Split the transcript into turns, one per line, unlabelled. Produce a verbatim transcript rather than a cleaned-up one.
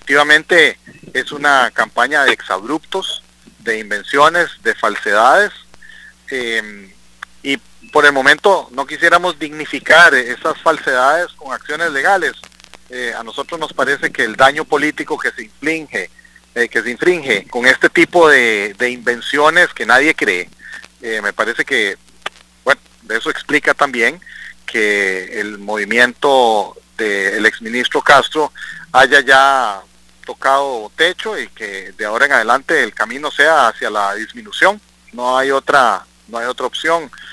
efectivamente es una campaña de exabruptos, de invenciones, de falsedades, eh, y por el momento no quisiéramos dignificar esas falsedades con acciones legales. Eh, a nosotros nos parece que el daño político que se inflige, eh, que se infringe con este tipo de, de invenciones que nadie cree, eh, me parece que, bueno, eso explica también que el movimiento del exministro Castro haya ya tocado techo y que de ahora en adelante el camino sea hacia la disminución. No hay otra, no hay otra opción.